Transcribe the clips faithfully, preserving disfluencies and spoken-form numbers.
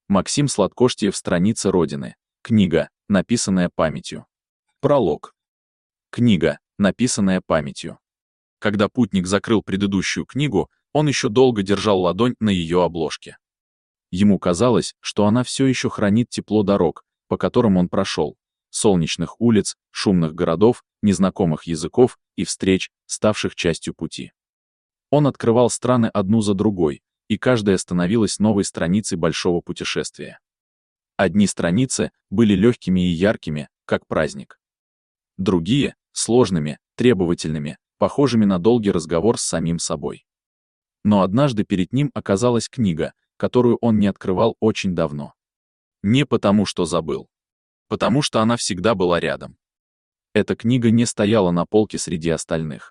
Максим Сладкоштиев. Страницы Родины. Книга, написанная памятью. Пролог. Книга, написанная памятью. Когда путник закрыл предыдущую книгу, он еще долго держал ладонь на ее обложке. Ему казалось, что она все еще хранит тепло дорог, по которым он прошел, солнечных улиц, шумных городов, незнакомых языков и встреч, ставших частью пути. Он открывал страны одну за другой, и каждая становилась новой страницей большого путешествия. Одни страницы были легкими и яркими, как праздник. Другие — сложными, требовательными, похожими на долгий разговор с самим собой. Но однажды перед ним оказалась книга, которую он не открывал очень давно. Не потому, что забыл. Потому что она всегда была рядом. Эта книга не стояла на полке среди остальных.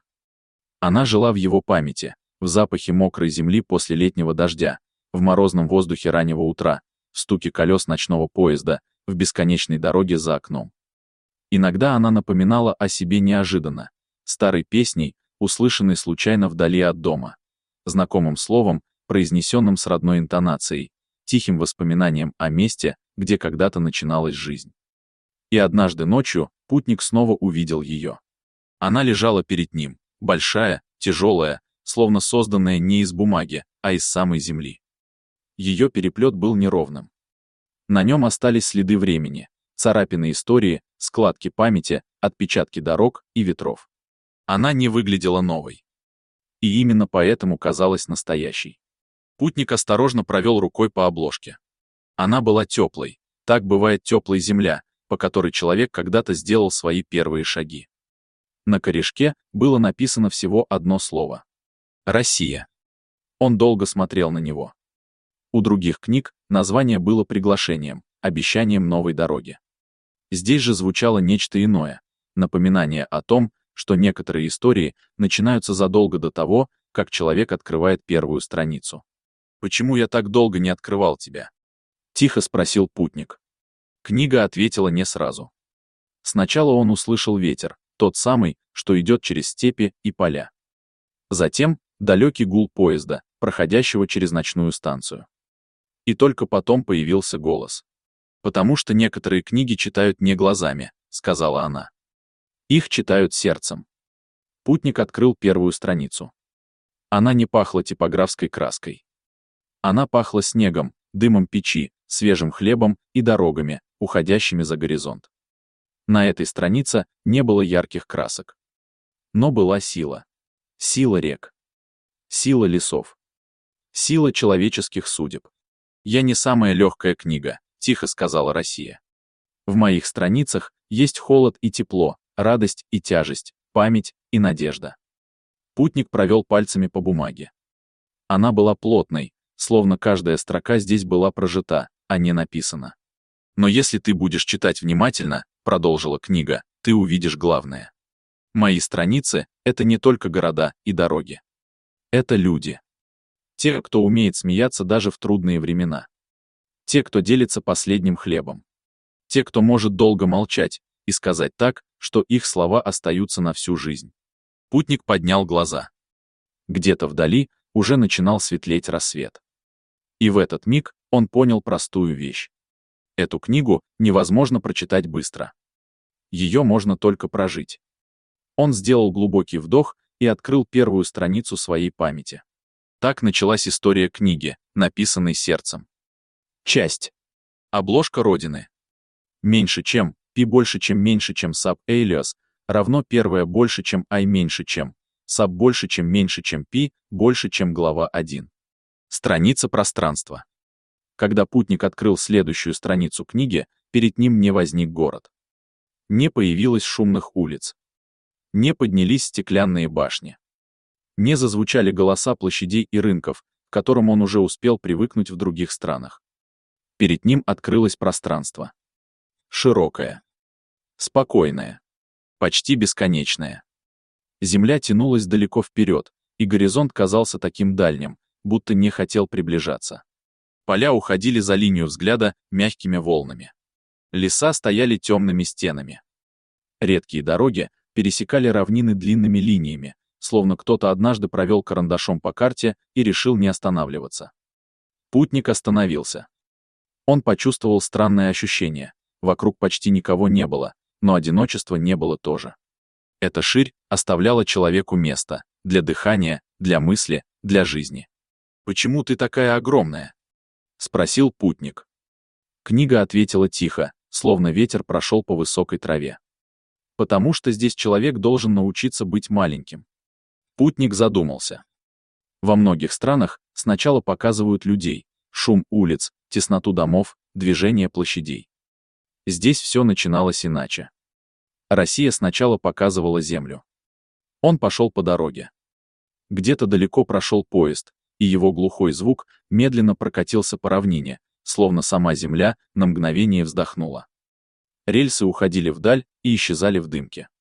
Она жила в его памяти, в запахе мокрой земли после летнего дождя, в морозном воздухе раннего утра, в стуке колес ночного поезда, в бесконечной дороге за окном. Иногда она напоминала о себе неожиданно, старой песней, услышанной случайно вдали от дома, знакомым словом, произнесенным с родной интонацией, тихим воспоминанием о месте, где когда-то начиналась жизнь. И однажды ночью путник снова увидел ее. Она лежала перед ним, большая, тяжелая, словно созданная не из бумаги, а из самой земли. Ее переплет был неровным. На нем остались следы времени, царапины истории, складки памяти, отпечатки дорог и ветров. Она не выглядела новой. И именно поэтому казалась настоящей. Путник осторожно провел рукой по обложке. Она была теплой, так бывает теплая земля, по которой человек когда-то сделал свои первые шаги. На корешке было написано всего одно слово. «Россия». Он долго смотрел на него. У других книг название было приглашением, обещанием новой дороги. Здесь же звучало нечто иное, напоминание о том, что некоторые истории начинаются задолго до того, как человек открывает первую страницу. «Почему я так долго не открывал тебя?» — тихо спросил путник. Книга ответила не сразу. Сначала он услышал ветер, тот самый, что идет через степи и поля. Затем далекий гул поезда, проходящего через ночную станцию. И только потом появился голос. «Потому что некоторые книги читают не глазами», — сказала она. «Их читают сердцем». Путник открыл первую страницу. Она не пахла типографской краской. Она пахла снегом, дымом печи, свежим хлебом и дорогами, уходящими за горизонт. На этой странице не было ярких красок. Но была сила. Сила рек. Сила лесов. Сила человеческих судеб. «Я не самая легкая книга», — тихо сказала Россия. «В моих страницах есть холод и тепло, радость и тяжесть, память и надежда». Путник провел пальцами по бумаге. Она была плотной, словно каждая строка здесь была прожита, а не написана. «Но если ты будешь читать внимательно», — продолжила книга, — «ты увидишь главное. Мои страницы — это не только города и дороги. Это люди. Те, кто умеет смеяться даже в трудные времена. Те, кто делится последним хлебом. Те, кто может долго молчать и сказать так, что их слова остаются на всю жизнь». Путник поднял глаза. Где-то вдали уже начинал светлеть рассвет. И в этот миг он понял простую вещь. Эту книгу невозможно прочитать быстро. Ее можно только прожить. Он сделал глубокий вдох и открыл первую страницу своей памяти. Так началась история книги, написанной сердцем. Часть. Обложка Родины. Меньше чем, пи больше чем меньше чем саб элиас, равно первое больше чем ай меньше чем, саб больше чем меньше чем пи, больше чем глава один. Страница пространства. Когда путник открыл следующую страницу книги, перед ним не возник город. Не появилось шумных улиц. Не поднялись стеклянные башни. Не зазвучали голоса площадей и рынков, к которым он уже успел привыкнуть в других странах. Перед ним открылось пространство. Широкое. Спокойное. Почти бесконечное. Земля тянулась далеко вперед, и горизонт казался таким дальним, будто не хотел приближаться. Поля уходили за линию взгляда мягкими волнами. Леса стояли темными стенами. Редкие дороги пересекали равнины длинными линиями, словно кто-то однажды провел карандашом по карте и решил не останавливаться. Путник остановился. Он почувствовал странное ощущение. Вокруг почти никого не было, но одиночества не было тоже. Эта ширь оставляла человеку место для дыхания, для мысли, для жизни. «Почему ты такая огромная?» — спросил путник. Книга ответила тихо, словно ветер прошел по высокой траве. «Потому что здесь человек должен научиться быть маленьким». Путник задумался. Во многих странах сначала показывают людей, шум улиц, тесноту домов, движение площадей. Здесь все начиналось иначе. Россия сначала показывала землю. Он пошел по дороге. Где-то далеко прошел поезд, и его глухой звук медленно прокатился по равнине, словно сама земля на мгновение вздохнула. Рельсы уходили вдаль и исчезали в дымке.